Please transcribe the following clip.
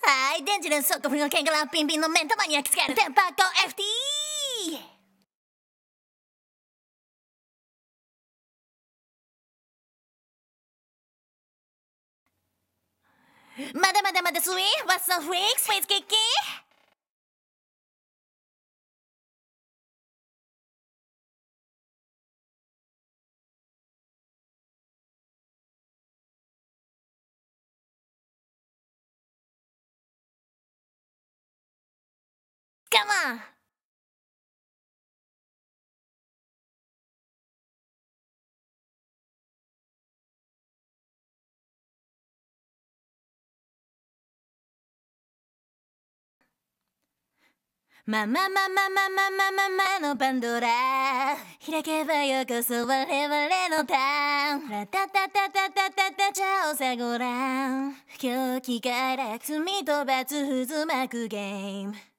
はい、電磁連速振りの剣からピンピンの目ん玉に焼き付けるテンパコ FT。 まだまだまだスイーワッサンフリークスフェイスキッキー。カモン。マママママママママのパンドラ開けばよこそ我々のターンラタタタタタタタチャオサゴラン狂気から罪と罰渦巻くゲーム